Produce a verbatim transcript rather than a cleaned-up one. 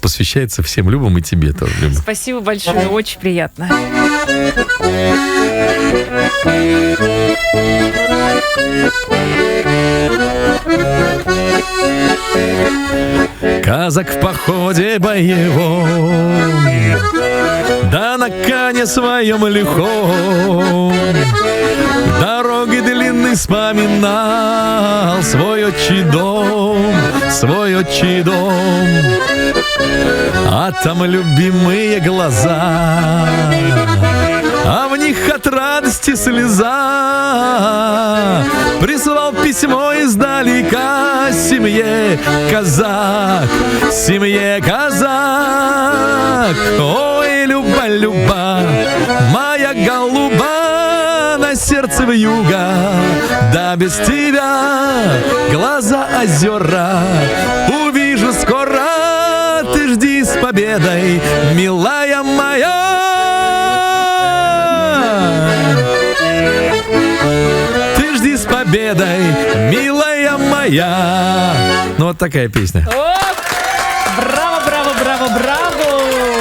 посвящается всем Любам и тебе тоже, Люба. Спасибо большое, очень приятно. Казак в походе боевом, да на коне своем лихом, дороги длинный вспоминал свой отчий дом, свой отчий дом. А там любимые глаза, а в них от радости слеза. Прислал письмо издалека семье казак, семье казак. Ой, Люба, Люба, моя голуба, на сердце вьюга, да без тебя глаза озера увижу скоро. Ты жди с победой, милая моя. Ты жди с победой, милая моя. Ну вот такая песня. О, браво, браво, браво, браво.